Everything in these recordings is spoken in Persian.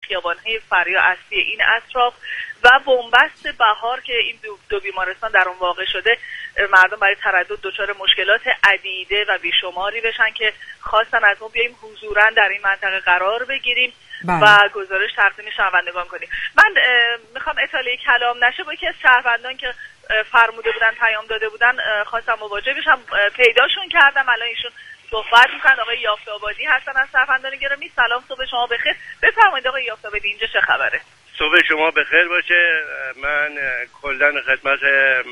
خیابان‌های فرعی اصلی این اطراف و بنبست بهار که این دو بیمارستان در اون واقع شده، مردم برای تردد دچار مشکلات عدیده و بیشماری بشن که خواستن از ما بیاییم حضوراً در این منطقه قرار بگیریم و گزارش تقدیم شنوندگان کنیم. من میخوام اطلاعی کلام نشه با یکی از شهروندان که فرموده بودن، پیام داده بودن، خواستم مواجه بشم، پیداشون کردم. الان ایشون صحبت میکنن. آقای یافت‌آبادی هستن از شهروندان گرامی. سلام، صبح شما بخیر. بفرمایید آقای یافت‌آبادی، اینجا چه خبره؟ صبح شما بخیر باشه. من کلاً خدمت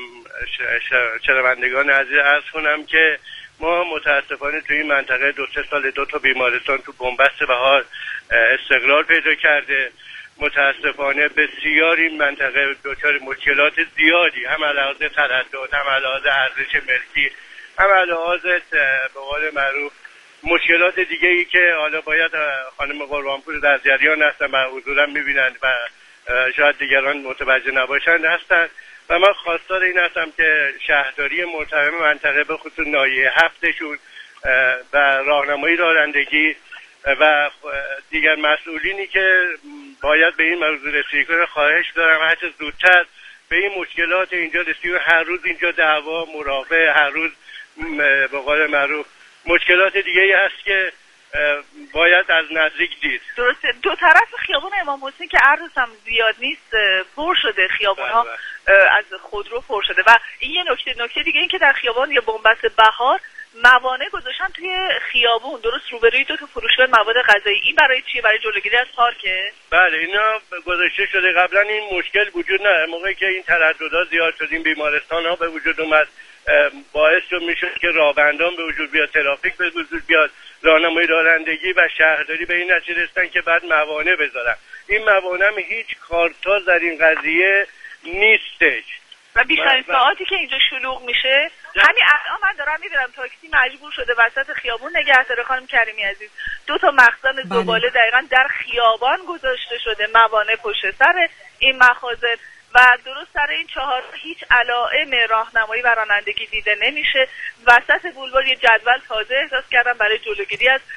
شنوندگان عزیز عرض کنم که ما متاسفانه تو این منطقه 2-3 سال 2 تا بیمارستان تو بنبست بهار استقرار پیدا کرده. متاسفانه بسیار این منطقه دچار مشکلات زیادی، هم علاوه تردد، هم علاوه ارزش ملکی، هم علاوه به قول معروف مشکلات دیگه ای که حالا باید خانم قربانپور در جریان هستن و حضورا میبینن و شاید دیگران متوجه نباشند هستن و من خواستار این هستم که شهرداری محترم منطقه به خصوص ناحیه 7شون و راهنمایی رانندگی و دیگر مسئولینی که باید به این موضوع رسیدگی کنه، خواهش دارم هر چه زودتر به این مشکلات اینجا رسیدگی. هر روز اینجا دعوا، مرافعه، هر روز به قول معروف مشکلات دیگه ای هست که باید از نزدیک دید. درسته. دو طرف خیابان امام حسین که عرض هم زیاد نیست پر شده، خیابان ها از خودرو پر شده و این یه نکته دیگه این که در خیابان یا بنبست بهار موانع گذاشتن توی خیابون درست روبروی 2 تا فروشگاه مواد غذایی. این برای چیه؟ برای جلوگیری از پارکه؟ بله، اینا گذاشته شده. قبلا این مشکل وجود نداشت. موقعی که این ترددات زیاد شد، این بیمارستان ها به وجود اومد، باعث میشد که راهبندان به وجود بیاد، ترافیک به وجود بیاد، راهنمایی رانندگی و شهرداری به این نتیجه رسیدن که بعد موانع بذارن. این موانع هیچ کارساز در این قضیه نیستش و بیشترین ساعاتی که اینجا شلوغ میشه همین الان من دارم میبینم تاکسی مجبور شده وسط خیابون نگه داره. خانم کریمی عزیز، 2 تا مخزن زباله دقیقاً در خیابان گذاشته شده، موانع پشت سر این مخازن و درست سر این 4 هیچ علائم راهنمایی و رانندگی دیده نمیشه. وسط بولوار یه جدول تازه احداث کردن برای جلوگیری از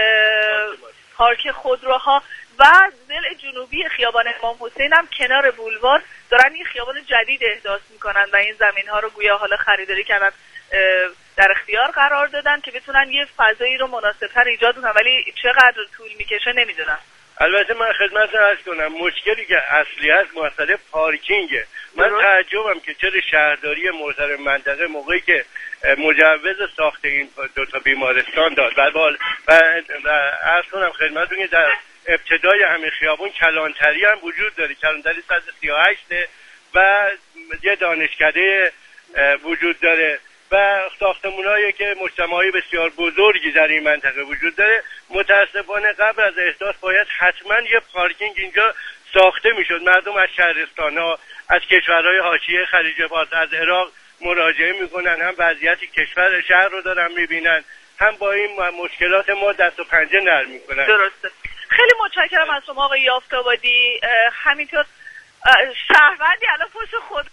پارک خودروها و ضلع جنوبی خیابان امام حسین هم کنار بولوار دارن این خیابان جدید احداث میکنن و این زمین ها رو گویا حالا خریداری کردن، در اختیار قرار دادن که بتونن یه فضایی رو مناسب‌تر ایجاد کنن. ولی چقدر طول میکشه نمیدونم. البته من خدمتتون عرض کنم مشکلی که اصلی هست مسئله پارکینگه. من تعجبم که چرا شهرداری محترم منطقه موقعی که مجوز ساخت این 2 تا بیمارستان داد و عرض کنم خدمتتون که در ابتدای همین خیابون کلانتری هم وجود داره، کلانتری 138 و یه دانشکده وجود داره و ساختمان‌هایی که مجتمعی بسیار بزرگی در این منطقه وجود داره. متاسفانه قبل از احداث باید حتما یه پارکینگ اینجا ساخته میشد. مردم از شهرستان‌ها، از کشورهای حاشیه خلیج فارس، از عراق مراجعه میکنن، هم وضعیت کشور شهر رو دارن میبینن، هم با این مشکلات ما دست و پنجه نرم میکنن. درسته. خیلی متشکرم از شما آقای یافت‌آبادی. همینطور شهروندی الان پشت خود.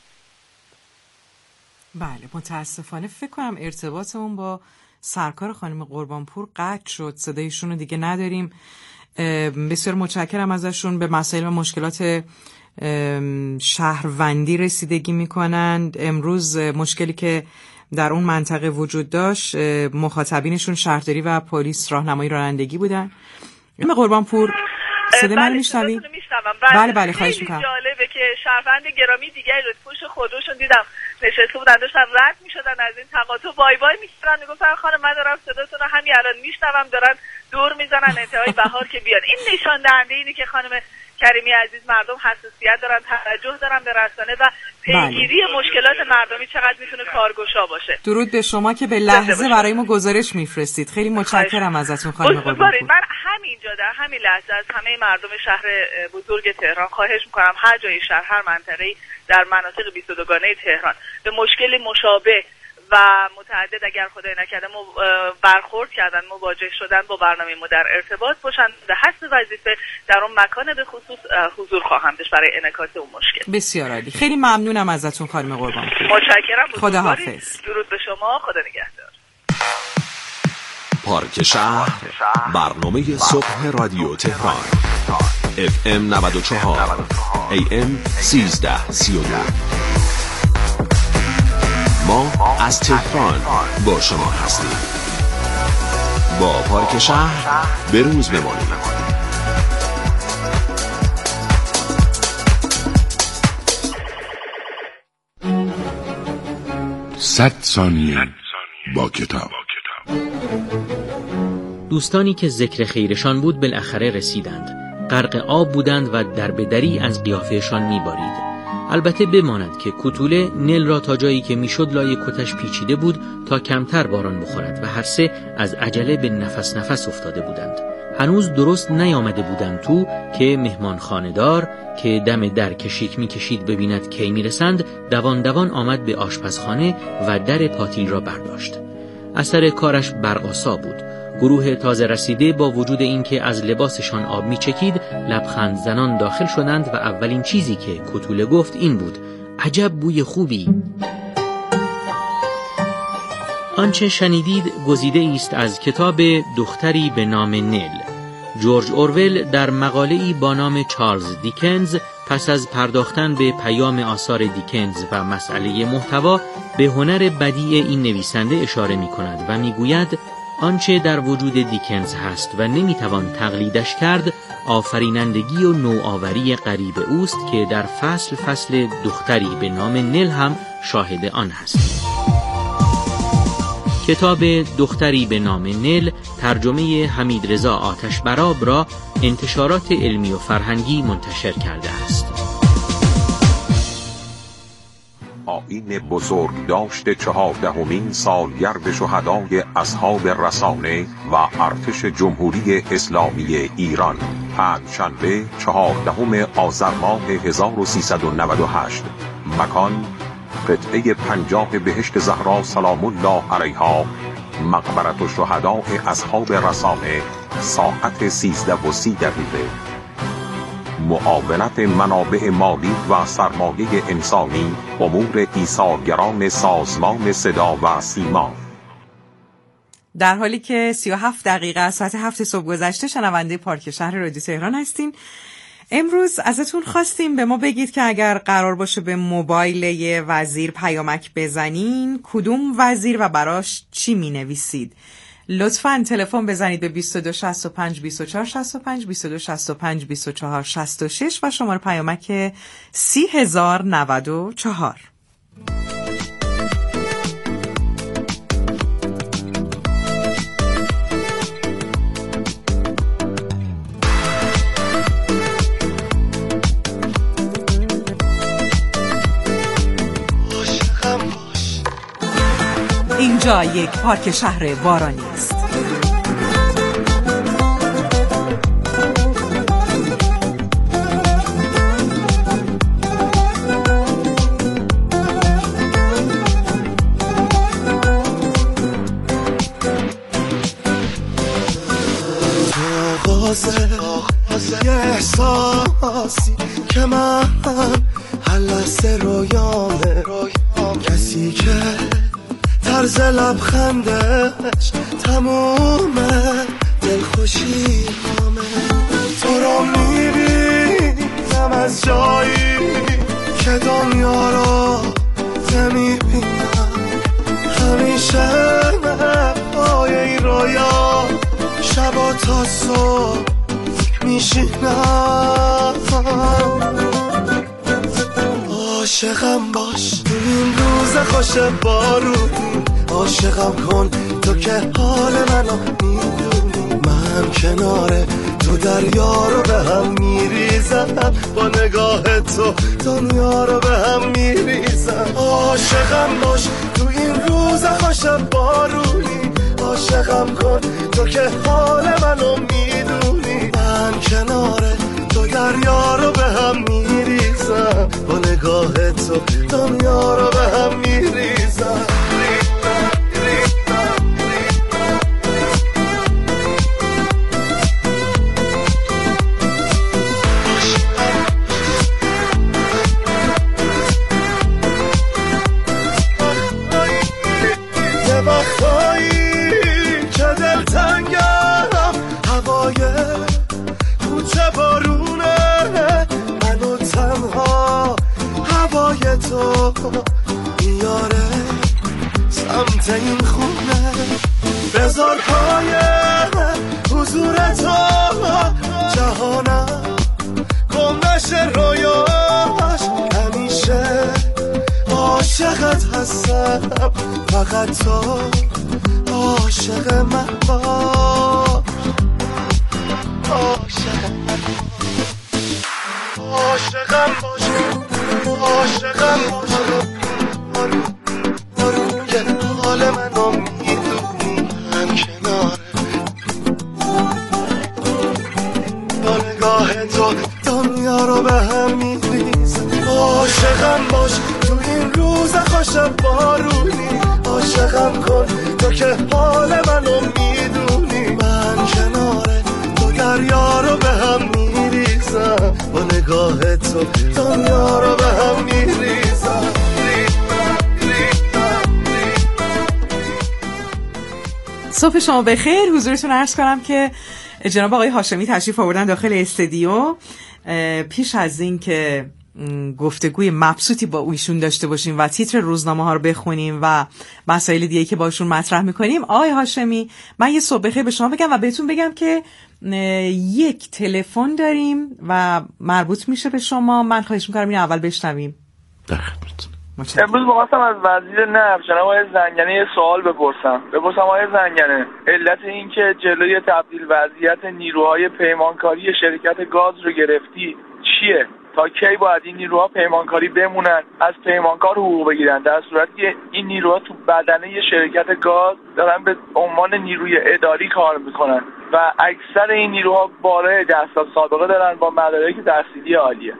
بله، متاسفانه فکر کنم ارتباطمون با سرکار خانم قربانپور قطع شد، صدایشون رو دیگه نداریم. بسیار متشکرم ازشون. به مسائل و مشکلات شهروندی رسیدگی میکنند. امروز مشکلی که در اون منطقه وجود داشت، مخاطبینشون شهرداری و پلیس راهنمایی رانندگی بودن. قربانپور صدای من میشنوی؟ بله خواهش میکنم. جالبه که شهروند گرامی دیگری رو پشت خودروشون دیدم نشسته بودن، داشتن رد میشدن از این تقاطع، بای بای میکردن، میگفتن خانم من دارم صداتون رو همین الان میشنوم، دارن دور میزنن انتهای بهار که بیان. این نشان دهنده اینه که خانم کریمی عزیز مردم حساسیت دارن، توجه دارن به رسانه و پیگیری مشکلات مردمی چقدر میتونه کارگشا باشه. درود به شما که به لحظه برای ما گزارش میفرستید. خیلی متشکرم ازتون خانم قربانپور. من همینجا در همین لحظه از همه مردم شهر بزرگ تهران خواهش میکنم هر جای شهر، هر منطقه‌ای در مناطق 22 گانه تهران به مشکل مشابه و متعدد اگر خدای نکرده برخورد کردن، مواجه شدن با برنامه ما در ارتباط باشن، به حسب وظیفه در اون مکان به خصوص حضور خواهم داشت برای انعکاس اون مشکل. بسیار عالی. خیلی ممنونم ازتون خانم قربانپور. متشکرم. خدا حافظ. درود به شما. خدا نگهدار. پارک شهر، برنامه صبح رادیو تهران. FM 94 AM 1332. ما از تهران با شما هستیم. با پارک شهر به روز بمانید. 100 ثانیه با کتاب. دوستانی که ذکر خیرشان بود بالاخره رسیدند. غرق آب بودند و در بدری از قیافهشان میبارید. البته بماند که کوتوله نل را تا جایی که میشد لای کتش پیچیده بود تا کمتر باران بخورد و هر سه از عجله به نفس افتاده بودند. هنوز درست نیامده بودند تو که مهمان خانه‌دار که دم در کشیک میکشید ببیند کی میرسند دوان آمد به آشپزخانه و در پاتیل را برداشت. اثر کارش برق‌آسا بود. گروه تازه رسیده با وجود اینکه از لباسشان آب میچکید لبخند زنان داخل شدند و اولین چیزی که کوتوله گفت این بود: عجب بوی خوبی. آنچه شنیدید گزیده است از کتاب دختری به نام نل. جورج اورول در مقاله‌ای با نام چارلز دیکنز پس از پرداختن به پیام آثار دیکنز و مسئله محتوا به هنر بدیع این نویسنده اشاره می‌کند و می‌گوید آنچه در وجود دیکنز هست و نمیتوان تقلیدش کرد آفرینندگی و نوآوری غریب اوست که در فصل دختری به نام نل هم شاهد آن هست. کتاب دختری به نام نل ترجمه حمیدرضا آتشبراب را انتشارات علمی و فرهنگی منتشر کرده است. آیین بزرگ داشته 14مین سالگرد شهدای اصحاب رسانه و ارتش جمهوری اسلامی ایران، پنجشنبه 14 آذر ماه 1398. مکان قطعه 50 بهشت زهرا سلام الله علیها، مقبرة الشهداء اصحاب رسانه، ساعت 13:30. معاونت منابع مالی و سرمایه انسانی، امور ایثارگران سازمان صدا و سیما. در حالی که 37 دقیقه از ساعت 7 صبح گذشته شنونده پارک شهر رادیو تهران هستین. امروز ازتون خواستیم به ما بگید که اگر قرار باشه به موبایل یه وزیر پیامک بزنین کدوم وزیر و براش چی می نویسید؟ لطفاً تلفن بزنید به 2265 24 65 2265 24 66 و شماره پیامک 30094. اینجا یک پارک شهر بارانی است. یه احساسی که من حلسه رویامه، کسی که طرز لبخندش تمومه دلخوشی همه. تو رو میبینم از جایی که دنیا رو نمیبینم، همیشه پای این رویا شبا تا صبح میشینم. عاشقم باش تو این روز خوش بارونی، عاشقم کن تو که حال منو میدونی، من کنار تو دریا رو به هم میریزم، با نگاه تو دنیا رو به هم میریزم. عاشقم باش تو این روز خوش بارونی، عاشقم کن تو که حال منو میدونی، من کنار تو دریا رو به هم میریزم، با نگاه تو دنیا رو به هم میریزم. یه وقتایی که دلتنگم، هوای کوچه بارونه میاره سمت این خونه. بذار پای حضور تو جهانم گم نشه رویاش. همیشه عاشقت هستم، فقط تو عاشق من باش. عاشقم باش، عاشقم باش. روی حال منو میدونی من کناره. با نگاه تو دنیا رو به هم میریزه. عاشقم باش تو این روز خوش بارونی. عاشقم کن تو که حال منو میدونی من کناره. تو دریا رو به هم میریزم، با نگاه تو دنیا رو به هم میریزم. صبح شما بخیر. حضورتون عرض کنم که جناب آقای هاشمی تشریف آوردن داخل استودیو. پیش از این که گفتگوی مبسوطی با ایشون داشته باشیم و تیتر روزنامه ها رو بخونیم و مسائل دیگه که باشون مطرح میکنیم، آقای هاشمی من یه صبح بخیر به شما بگم و بهتون بگم که یک تلفن داریم و مربوط میشه به شما. من خواهش میکنم این اول بشنویم. در خدمتتون. امروز می‌خواستم از وزیر نفت جناب آقای زنگنه یه سوال بپرسم آقای زنگنه، علت این که جلوی تبدیل وضعیت نیروهای پیمانکاری شرکت گاز رو گرفتی چیه؟ تا کی باید این نیروها پیمانکاری بمونن، از پیمانکار حقوق بگیرن، در صورتی که این نیروها تو بدنه یه شرکت گاز دارن به عنوان نیروی اداری کار میکنن و اکثر این نیروها بالای 10 سال سابقه دارن با مدارک تحصیلی عالیه.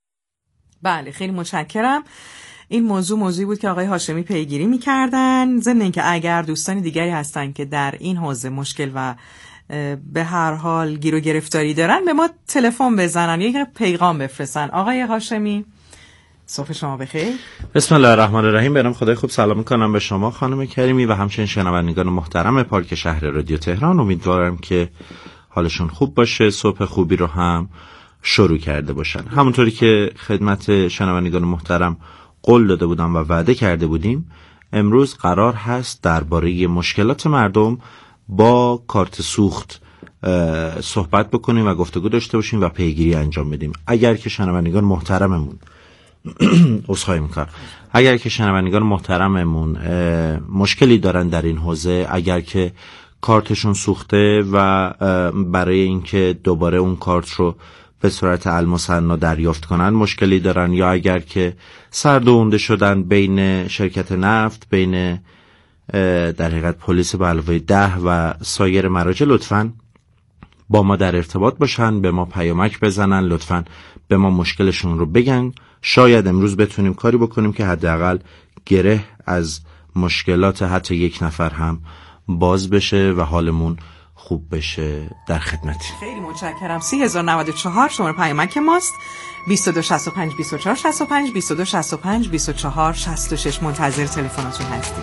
بله خیلی متشکرم. این موضوعی بود که آقای هاشمی پیگیری می‌کردن. ضمن اینکه اگر دوستان دیگری هستن که در این حوزه مشکل و به هر حال گیر و گرفتاری دارن به ما تلفن بزنن یا یک پیغام بفرستن. آقای هاشمی صبح شما بخیر. بسم الله الرحمن الرحیم. به نام خدای خوب سلام می‌کنم به شما خانم کریمی و همچنین شنوندگان محترم پارک شهر رادیو تهران. امیدوارم که حالشون خوب باشه، صبح خوبی رو هم شروع کرده باشن. همونطوری که خدمت شنوندگان محترم قول داده بودم و وعده کرده بودیم، امروز قرار هست درباره مشکلات مردم با کارت سوخت صحبت بکنیم و گفتگو داشته باشیم و پیگیری انجام بدیم. اگر که شنوندگان محترممون عذرخواهی میکنم، اگر که شنوندگان محترممون مشکلی دارن در این حوزه، اگر که کارتشون سوخته و برای اینکه دوباره اون کارت رو به صورت المثنا دریافت کنن مشکلی دارن، یا اگر که سردونده شدن بین شرکت نفت، بین در حقیقت پلیس به علاوه 10 و سایر مراجع، لطفاً با ما در ارتباط باشن، به ما پیامک بزنن، لطفاً به ما مشکلشون رو بگن. شاید امروز بتونیم کاری بکنیم که حداقل گره از مشکلات حتی یک نفر هم باز بشه و حالمون خوب بشه. در خدمتی. خیلی متشکرم. 3094 شماره پیامک ماست. 2265 2465 2265 2466 منتظر تلفناتون هستیم.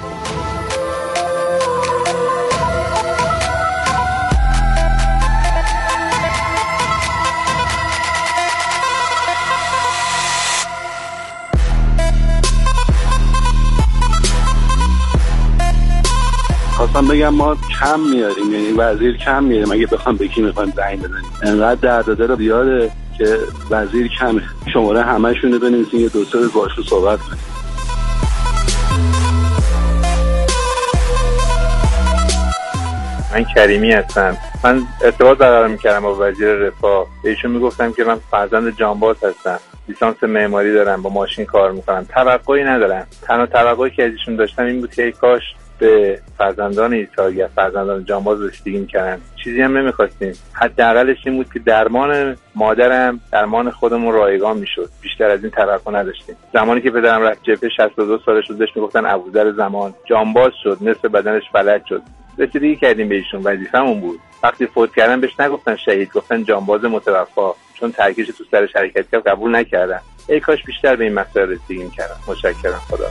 خواستم بگم ما کم میاریم، یعنی وزیر کم میاریم. اگه بخوام به کی میخوایم زنگ بزنیم، انقدر درداده رو بیاره که وزیر کمه. شماره همه‌شونه بنویسین، یه دو سه باشو صحبت کنیم. من کریمی هستم. من ارتباط برقرار میکردم با وزیر رفاه. بهشون میگفتم که من فرزند جانباز هستم، لیسانس معماری دارم، با ماشین کار میکنم، توقعی ندارم. تنها توقعی که ازشون داشتم این بود که کاش به فرزندان ایثار، فرزندان جانباز رسیدگی می‌کردن. چیزی هم نمی‌خواستیم، حداقلش این بود که درمان مادرم، درمان خودمون رایگان میشد. بیشتر از این توقع نداشتیم. زمانی که پدرم رفت جبهه 62 سالش بود، بهش میگفتن ابوذر زمان، جانباز شد، نصف بدنش فلج شد. رسیدگی کردیم بهشون، وظیفه‌مون بود. وقتی فوت کردن بهش نگفتن شهید، گفتن جانباز متوفا، چون ترکیش تو سرش حرکت کرد قبول نکردن. ای کاش بیشتر به این مسائل رسیدگی می‌کردن. متشکرم. خدا.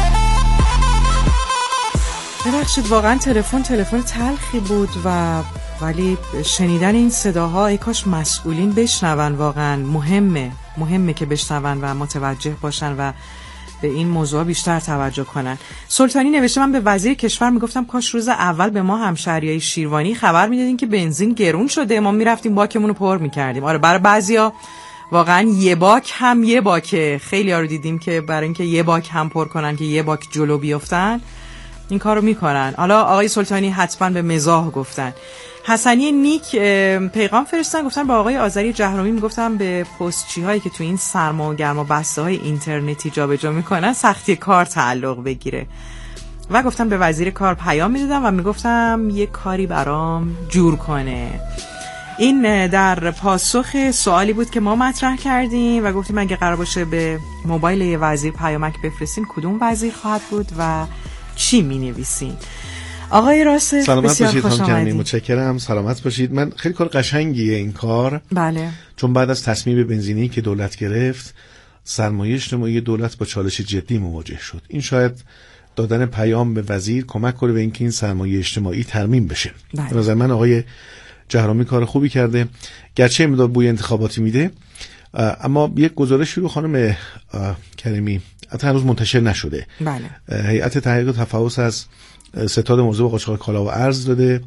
ببخشید واقعا تلفن تلفن تلخی بود و ولی شنیدن این صداها ای کاش مسئولین بشنون، واقعا مهمه که بشنون و متوجه باشن و به این موضوع بیشتر توجه کنن. سلطانی نوشته من به وزیر کشور میگفتم کاش روز اول به ما همشهریای شیروانی خبر میدادین که بنزین گرون شده، ما میرفتیم باکمون رو پر میکردیم. آره برای بعضیا واقعا یه باک هم یه باکه. خیلی ها رو دیدیم که برای اینکه یه باک هم پر کنن که یه باک جلو بیفتن این کارو میکنن. حالا آقای سلطانی حتما به مزاح گفتن. حسنی نیک پیغام فرستن، گفتن با آقای آذری جهرومی میگفتم به پستچی هایی که تو این سرما و گرما بسته های اینترنتی جابجا میکنن سختی کار تعلق بگیره و گفتم به وزیر کار پیام میدادم و میگفتم یه کاری برام جور کنه. این در پاسخ سوالی بود که ما مطرح کردیم و گفتیم اگه قرار باشه به موبایل یه وزیر پیامک بفرستین کدوم وزیر خواهد بود و چی مینویسین؟ آقای راسخ سلامت باشید خانم کرمی، متشکرم. سلامت باشید. من خیلی کار قشنگیه این کار. بله. چون بعد از تصمیم بنزینی که دولت گرفت سرمایه اجتماعی دولت با چالش جدی مواجه شد. این شاید دادن پیام به وزیر کمک کنه به اینکه این سرمایه اجتماعی ترمیم بشه. بله. به نظر من آقای جهرومی کار خوبی کرده، گرچه مقدار بوی انتخاباتی میده، اما یک گزارشی رو خانم کریمی حتی هنوز منتشر نشده. بله. هیئت تحقیق و تفحص از ستاد موضوع قاچاق کالا و ارز داده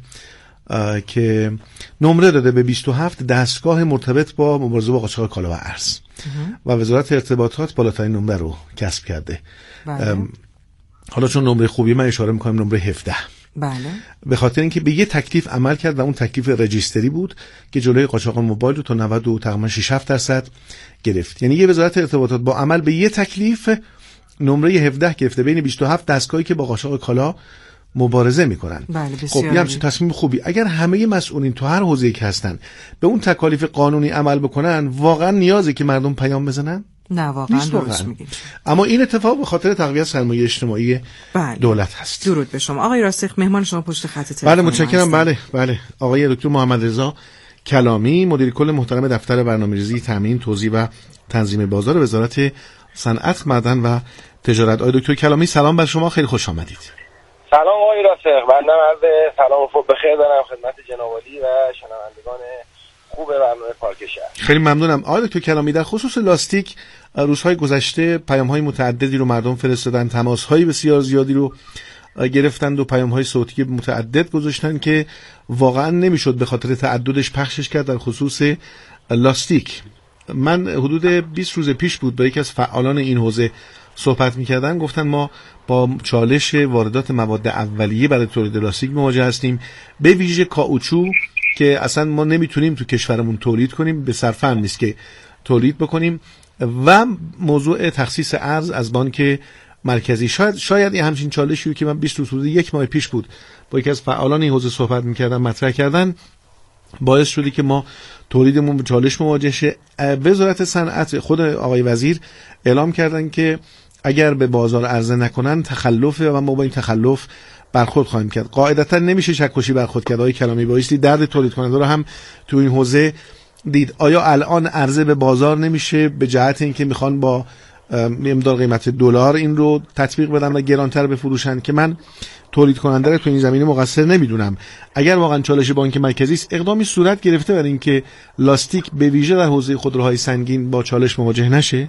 که نمره داده به 27 دستگاه مرتبط با مبارزه با قاچاق کالا و ارز و وزارت ارتباطات بالاترین نمره رو کسب کرده. بله. حالا چون نمره خوبی من اشاره میکنم نمره 17. بله. به خاطر اینکه به یه تکلیف عمل کرد و اون تکلیف رجیستری بود که جلوی قاچاق موبایل رو تا 90 و تقریبا 6-7% گرفت. یعنی یه وزارت ارتباطات با عمل به یه تکلیف نمره 17 گرفته بین 27 دستگاهی که با قاچاق کالا مبارزه میکنن. بله خب این همچین تصمیم خوبی. اگر همه مسئولین تو هر حوزه‌ای که هستن به اون تکالیف قانونی عمل بکنن واقعا نیازه که مردم پیام بزنن؟ نه واقعا درست میگید. اما این اتفاق به خاطر تقویت سرمایه اجتماعی بله. دولت هست. درود به شما آقای راسخ، مهمان شما پشت خط تلفن. بله متشکرم. بله آقای دکتر محمد رضا کلامی، مدیر کل محترم دفتر برنامه‌ریزی تامین توزیع و تنظیم بازار وزارت صنعت معدن و تجارت. آقای دکتر کلامی سلام بر شما، خیلی خوش آمدید. سلام آقای راسخ، بنده عرض سلام و صبح بخیر دارم خدمت جناب عالی و شنوندگان خوب برنامه پارک شهر. خیلی ممنونم. آقای دکتر کلامی در خصوص لاستیک روزهای گذشته پیام‌های متعددی رو مردم فرستادن، تماس‌های بسیار زیادی رو گرفتند و پیام‌های صوتی متعدد گذاشتن که واقعا نمیشد به خاطر تعددش پخشش کرد. در خصوص لاستیک من حدود 20 روز پیش بود با یکی از فعالان این حوزه صحبت می‌کردن، گفتن ما با چالش واردات مواد اولیه برای تولید لاستیک مواجه هستیم، به ویژه کائوچو که اصلا ما نمیتونیم تو کشورمون تولید کنیم، به صرفه هم نیست که تولید بکنیم، و موضوع تخصیص ارز از بانک مرکزی. شاید این همچین چالشی رو که من 20 روز یک ماه پیش بود با یکی از فعالان این حوزه صحبت می‌کردم مطرح کردن باعث شدی که ما تولیدمون به چالش مواجه شه. وزارت صنعت خود آقای وزیر اعلام کردن که اگر به بازار عرضه نکنن تخلفه و ما با این تخلف برخورد خواهیم کرد. قاعدتا نمیشه شکوشی برخورد کرد. آقای کلامی بایستی درد تولید کننده رو هم تو این حوزه دید. آیا الان عرضه به بازار نمیشه به جهت اینکه میخوان با مقدار قیمت دلار این رو تطبیق بدن و گرانتر بفروشن؟ که من تولید کننده رو تو این زمینه مقصر نمیدونم. اگر واقعا چالش بانک مرکزی است اقدامی صورت گرفته برای اینکه لاستیک به ویژه در حوزه خودروهای سنگین با چالش مواجه نشه؟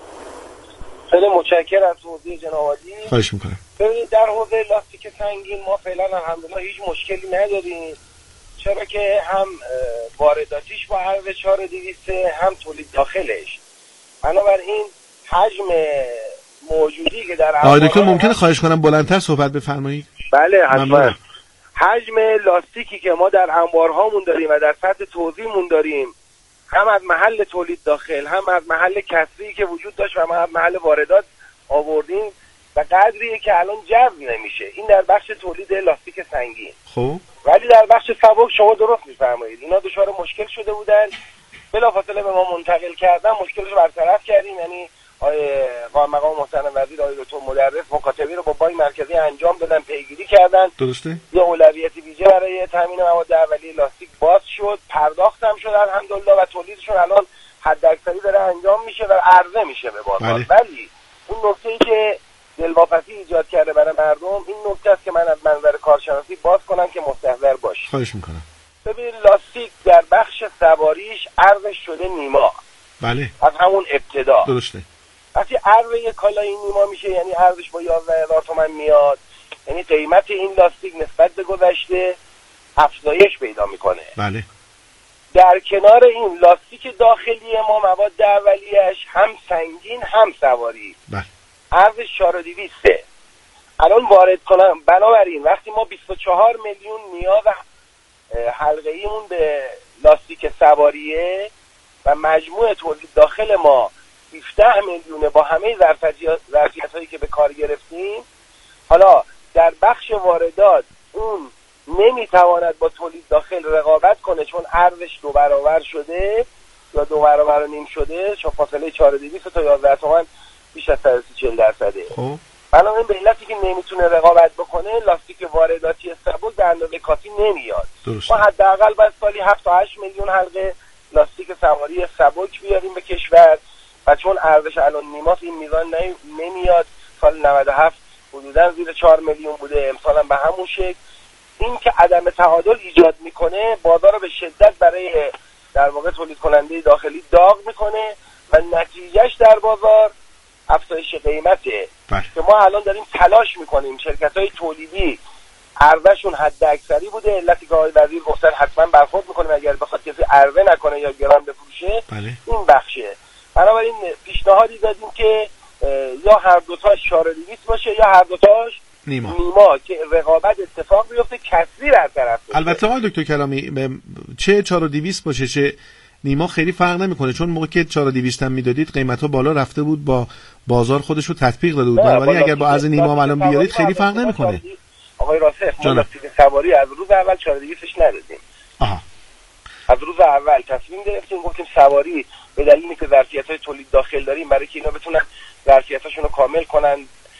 خیلی متشکرم از توضیح جناب عالی. خواهش میکنم. ببینید در حوزه لاستیک سنگین ما فعلا الحمدلله هیچ مشکلی نداریم، چرا که هم وارداتیش با عرض 4200 هم تولید داخلش. بنابراین حجم موجودی که در آقای دکتر ممکنه خواهش کنم بلندتر صحبت بفرمایید؟ بله حتما. حجم لاستیکی که ما در انبارهامون داریم و در سطح توزیعمون داریم هم از محل تولید داخل هم از محل کسری که وجود داشت و هم از محل واردات آوردیم و قدریه که الان جذب نمیشه. این در بخش تولید لاستیک سنگین. خب ولی در بخش سبک شما درست میفرمایید اینا دچار مشکل شده بودن، بلافاصله به ما منتقل کردن، مشکلش رو برطرف کردیم. یعنی مقام محترم وزیر آقای دکتر مدرس مکاتبه رو با بانک مرکزی انجام دادن، پیگیری کردن. درسته. یه اولویت ویژه برای تامین مواد اولیه لاستیک باز شد، پرداخت هم شد الحمدلله و تولیدشون الان حداکثری داره انجام میشه و عرضه میشه به بازار. ولی اون نکته‌ای که دلواپسی ایجاد کرده برای مردم این نکته است که من از منظر کارشناسی باز کنم که مستحضر باشید. خواهش میکنم. ببین لاستیک در بخش سواریش عرضش شده نیما. بله. از همون ابتدا. درسته. وقتی عرض یک کالای نیما میشه یعنی عرضش با 11,000 تومان میاد، یعنی قیمت این لاستیک نسبت به گذشته افزایش پیدا میکنه. بله. در کنار این لاستیک داخلی ما مواد اولیه‌اش هم سنگین هم سواری. بله. عرضش 4200. الان وارد کنم، بنابراین وقتی ما 24 میلیون نیاز حلقه‌ایمون به لاستیک سواریه و مجموع تولید داخل ما 17 میلیونه با همه ظرفیت‌هایی که به کار گرفتیم، حالا در بخش واردات اون نمیتواند با تولید داخل رقابت کنه چون عرضش 2 برابر شده یا 2 برابر و نیم شده، چون فاصله 4200 تا 11 تومن بیش از 40%. خب بنابراین به علتی که نمیتونه رقابت بکنه لاستیک وارداتی سبک به اندازه کافی نمیاد. ما حداقل باید سالی 7 تا 8 میلیون حلقه لاستیک سواری سبک بیاریم به کشور و چون ارزش الان نیماست این میزان نمیاد. سال 97 حدوداً زیر 4 میلیون بوده، امسال هم به همون شکل. این که عدم تعادل ایجاد میکنه بازار رو به شدت برای در واقع تولید کننده داخلی داغ میکنه و نتیجهش در بازار افزایش قیمته که ما الان داریم تلاش میکنیم. شرکت‌های تولیدی عرضه‌شون حد اکثری بوده، علتی که آقای وزیر گفتن حتما برخورد میکنیم اگر بخواد کسی عرضه نکنه یا گران بفروشه. این بخشه. بنابراین پیشنهادی دادیم که یا هر دوتاش 4200 باشه یا هر دوتاش نیما که رقابت اتفاق بیفته، کسری در طرف بشه. البته آقای دکتر کلامی چه 4200 باشه چه نیما خیلی فرق نمیکنه، چون موقع که 4200 هم میدادید قیمت‌ها بالا رفته بود، با بازار خودش رو تطبیق داده بود. بنابراین اگر با عرض نیما الان بیارید خیلی فرق نمیکنه. آقای راسخ ما لاستیک سواری از روز اول 4200ش ندادیم. از روز اول تصمیم گرفتیم گفتیم سواری به دلیلی که ظرفیت‌های تولید داخل داریم برای که اینا بتونن ظرفیتاشون رو کامل کنن،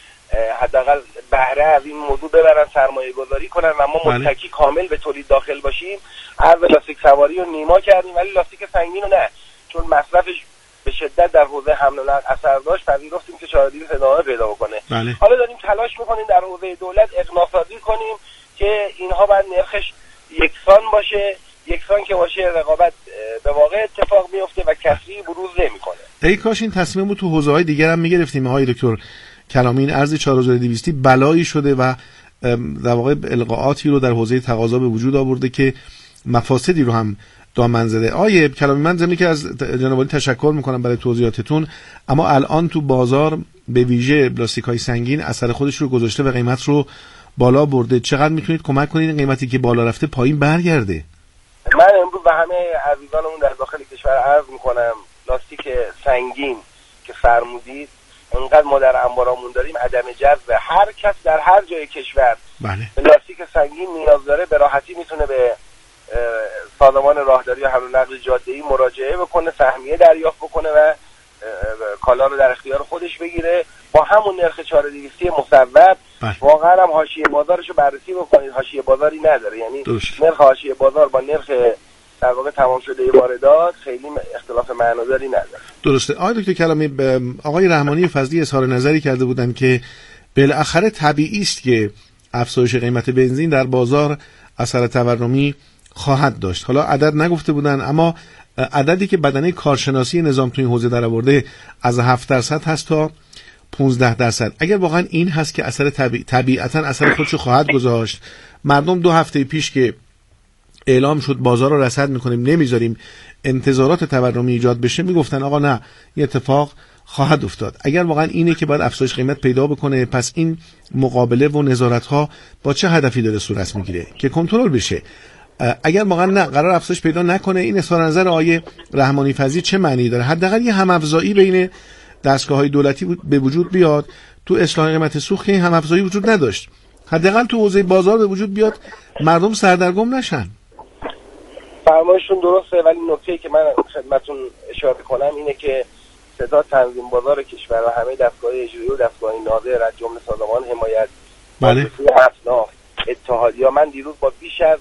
حداقل بهره از این موضوع ببرن، سرمایه گذاری کنن و ما متکی کامل به تولید داخل باشیم، عرض لاستیک سواری رو نیما کردیم. ولی لاستیک سنگین رو نه، چون مصرفش به شدت در حوزه حمل و نقل اثر داشت، پذیرفتیم که 4200 ادامه پیدا بکنه. حالا داریم تلاش میکنیم در حوزه دولت اقناع‌سازی کنیم که اینها باید نرخش یکسان باشه، یکسان که باشه رقابت به واقع اتفاق میفته و کسری بروز نمیکنه. ای کاش این تصمیم رو تو حوزه‌های دیگر هم میگرفتیم. آقای دکتر کلامی این ارز 4200 بلایی شده و در واقع القاءاتی رو در حوزه تقاضا به وجود آورده که مفاسدی رو هم دامن زده. آقای کلامی من ضمن که از جناب عالی تشکر میکنم برای توضیحاتتون، اما الان تو بازار به ویژه پلاستیک‌های سنگین اثر خودش رو گذاشته و قیمت رو بالا برده. چقدر میتونید کمک کنید این قیمتی که بالا رفته پایین برگرده؟ من امروز به همه عزیزانمون در داخل کشور عرض میکنم لاستیک سنگین که فرمودید انقدر ما در انبارامون داریم، عدم جذب هر کس در هر جای کشور به لاستیک سنگین نیاز داره به راحتی میتونه به سازمان راهداری و حمل و نقل جاده‌ای مراجعه بکنه، سهمیه دریافت بکنه و کالا رو در اختیار خودش بگیره با همون نرخ 4200 مصوب. واقعا هم حاشیه بازارشو بررسی بکنید، حاشیه بازاری نداره، یعنی نرخ حاشیه بازار با نرخ در واقع تمام شده واردات خیلی اختلاف معناداری نداره. درسته. آقای دکتر کلامی، آقای رحمانی فضلی اظهار نظری کرده بودن که بالاخره طبیعی است که افزایش قیمت بنزین در بازار اثر تورمی خواهد داشت. حالا عدد نگفته بودن، اما عددی که بدنه کارشناسی نظام تو این حوزه در آورده از 7% هست تا 15%. اگر واقعا این هست که اثر طبیعتا اثر خودشو خواهد گذاشت، مردم 2 هفته پیش که اعلام شد بازار رو رصد میکنیم نمیذاریم انتظارات تورمی ایجاد بشه، میگفتن آقا نه این اتفاق خواهد افتاد. اگر واقعا اینه که باید افزایش قیمت پیدا بکنه، پس این مقابله و نظارت ها با چه هدفی داره صورت میگیره که کنترل بشه؟ اگر واقعا نه قرار افزایش پیدا نکنه، این اظهار نظر آقای رحمانی فضلی چه معنی داره؟ حداقل یه هم‌افزایی بین دستگاه‌های دولتی به وجود بیاد. تو اصلاح قیمت سوخت این هم‌افزایی وجود نداشت، حداقل تو حوزه بازار به وجود بیاد، مردم سردرگم نشن. فرمایشون درسته، ولی نکته‌ای که من خدمتتون اشاره کنم اینه که صدا تنظیم بازار کشور و همه دستگاه اجرایی و دستگاه ناظر از جمله سازمان حمایت، اصناف، اتحادیه‌ها، من دیروز با بیش از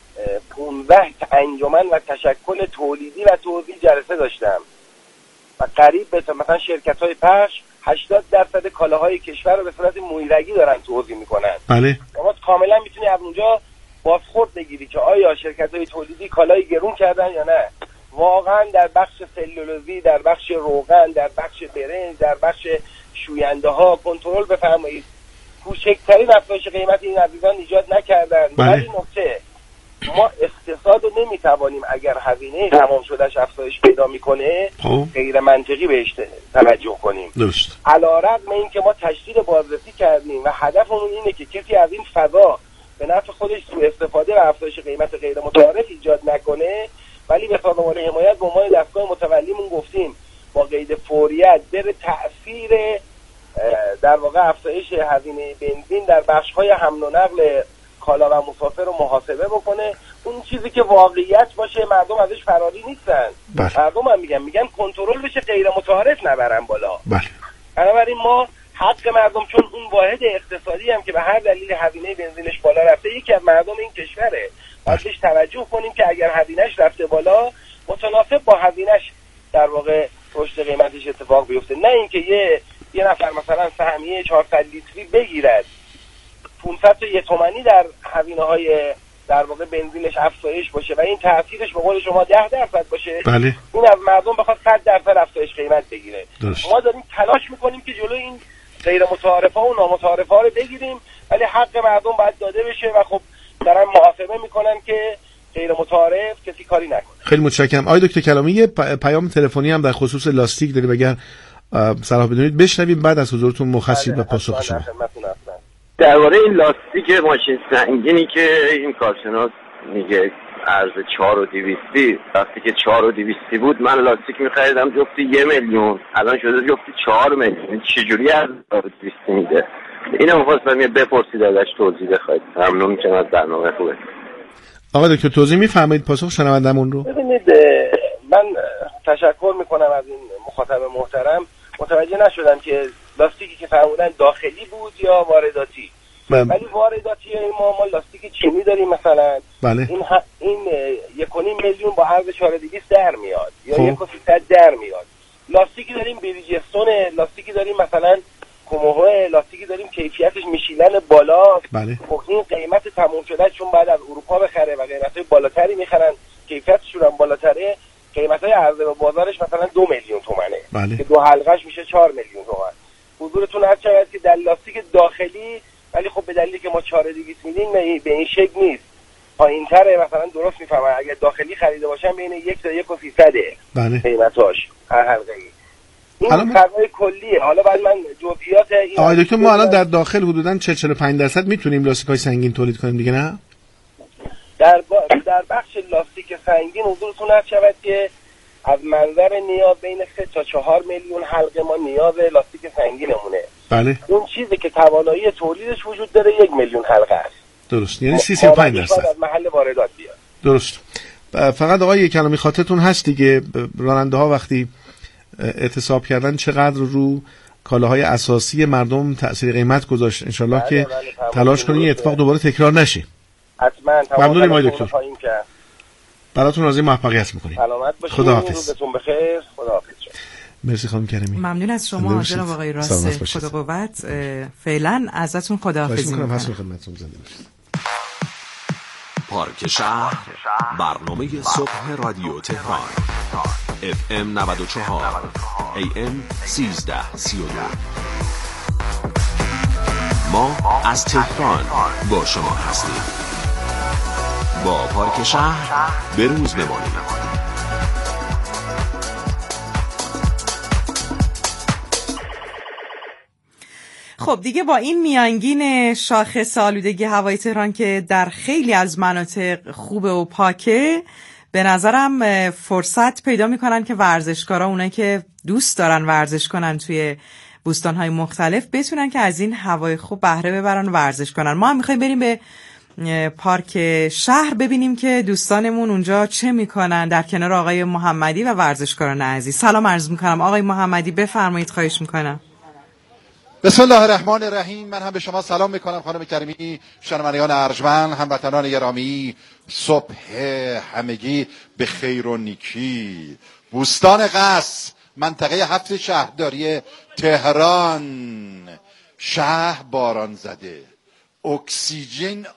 15 انجمن و تشکل تولیدی و توزیع جلسه داشتم و قریب به مثلا شرکت‌های پخش 80% کالاهای کشور رو به صورت مویرگی دارن توزیع میکنن. بله. شما کاملا میتونی از اونجا بازخورد بگیری که آیا شرکت‌های تولیدی کالای گرون کردن یا نه. واقعا در بخش سلولوزی، در بخش روغن، در بخش برنج، در بخش شوینده ها کنترل بفرمایید. کوچکترین افزایش قیمت این عزیزان ایجاد نکردن. ولی نکته ما اقتصاد رو نمیتوانیم اگر هزینه تمام شدهش افزایش پیدا میکنه غیر منطقی بهش توجه کنیم. علی‌رغم اینکه ما تشدید بازرسی کردیم و هدفمون اینه که کسی از این فضا به نفع خودش سوء استفاده و افزایش قیمت غیر متعارف ایجاد نکنه، ولی به سازمان حمایت به عنوان دستگاه متولیمون گفتیم با قید فوریت بره تأثیر در واقع افزایش هزینه بنزین در بخش‌های حمل و نقل کالا و مسافر رو محاسبه بکنه. اون چیزی که واقعیت باشه، مردم ازش فراری نیستن. مردم هم میگن کنترل بشه، غیر متعارف نبرن بالا. بنابراین ما حق مردم، چون اون واحد اقتصادی هم که به هر دلیل هزینه بنزینش بالا رفته یکی از مردم این کشوره، باید بهش توجه کنیم که اگر هزینهش رفته بالا متناسب با هزینهش در واقع رشد قیمتش اتفاق بیفته. نه اینکه یه نفر مثلا سهمیه 400 لیتری بگیرد 501 تومانی در هزینه‌های در واقع بنزینش افزایش باشه و این تأثیرش به قول شما 10% باشه. بله. این از مردم بخواد 100% افزایش قیمت بگیره. ما داریم تلاش میکنیم که جلوی این غیر متعارفه و نامتعارفه ها رو بگیریم، ولی حق مردم باید داده بشه و خب دارن محاسبه میکنن که غیر متعارف کسی کاری نکنه. خیلی متشکرم. آقای دکتر کلامی یه پیام تلفنی هم در خصوص لاستیک داریم، اگر صلاح بدونید بشنویم بعد از حضورتون مختصر و پاسخ شما. درباره این لاستیک ماشین سنگینی که این کارشناس میگه ارز 4200 وقتی که 4200 بود من لاستیک می‌خریدم جفتی 1 میلیون، الان شده جفتی 4 میلیون. چجوری ارز 4200 میده؟ اینو می‌خواستم یه بپرسید ازش توضیح بخواید. ممنون میشم از برنامه خوبه. آقا دکتر توضیح می‌فرمایید پاسخ شنوندمون رو؟ ببینید من تشکر می‌کنم از این مخاطب محترم. متوجه نشدم که لاستیکی که فرمودن داخلی بود یا وارداتی. ولی وارداتی ما لاستیک چینی داریم مثلا. بله. این 1.5 میلیون با عرض 4200 در میاد یا 1.3 در میاد. لاستیکی داریم بریجستون، لاستیکی داریم مثلا کوموهو، لاستیکی داریم کیفیتش میشیلن بالا. بله. خب این قیمت تموم شده چون بعد از اروپا بخره و قیمت‌های بالاتری میخرن، کیفیتشون هم بالاتره، قیمت‌های عرضه به بازارش مثلا 2 میلیون تومانه. بله. که دو حلقه‌اش میشه 4 میلیون تومان. حضورتون هر چقدر که در لاستیک داخلی، ولی خب به دلیلی که ما 4200 میدیم به این شکل نیست، پایین‌تره. مثلا درست میفهمم اگه داخلی خریده باشم بین 1 تا 1.300 بله قیمتاش هر حلقه‌ای. این فضای کلیه. حالا بعد من جزئیات این آقای دکتر ما الان در داخل حدوداً 40-45% میتونیم لاستیک‌های سنگین تولید کنیم دیگه، نه؟ در بخش لاستیک سنگین حضورتون هست شود که از منظر نیاز بین 3 تا 4 میلیون حلقه ما نیاز لاستیک سنگینمونه. بله. اون چیزی که توانایی تولیدش وجود داره 1 میلیون حلقه است. درست، یعنی 35% از محل واردات بیاد. درست. فقط آقای کلامی خاطرتون هست دیگه راننده ها وقتی اعتصاب کردن چقدر رو کالاهای اساسی مردم تأثیر قیمت گذاشت. انشالله که تلاش کنید این اتفاق دوباره تکرار نشه. حتما. ممنونیم آقای دکتر. براتون راضی موفقیت میکنیم. سلامت باشید. خداحافظ. روزتون بخیر. خداحافظ. مرسی خانم کریمی. ممنون از شما جناب آقای راست. خدا قوت. فعلا ازتون خداحافظی میکنم. حسن خدمتتون زنده باشید. پارک شهر برنامه صبح رادیو تهران FM 94 AM 1332. ما از تهران با شما هستیم. با پارک شهر بروز بمانید. خب دیگه با این میانگین شاخص آلودگی هوای تهران که در خیلی از مناطق خوبه و پاکه، به نظرم فرصت پیدا میکنن که ورزشکارا، اونایی که دوست دارن ورزش کنن توی بوستان‌های مختلف، بتونن که از این هوای خوب بهره ببرن و ورزش کنن. ما هم میخوایم بریم به پارک شهر ببینیم که دوستانمون اونجا چه میکنن در کنار آقای محمدی و ورزشکاران عزیز. سلام عرض میکنم آقای محمدی، بفرمایید. خواهش میکنم. بسم الله الرحمن الرحیم. من هم به شما سلام میکنم خانم کریمی، شنوندگان ارجمند، هموطنان گرامی. صبح همگی به خیر و نیکی. بوستان قصر، منطقه 7 شهرداری تهران. شهر باران زده، اکسیژن